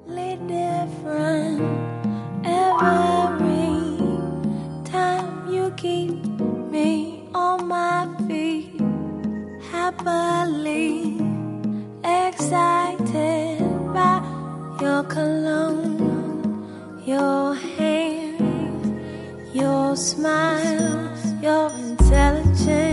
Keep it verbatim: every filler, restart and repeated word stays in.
different every time you keep me on my feet, happily excited by your cologne, your hands, your smile, your intelligence.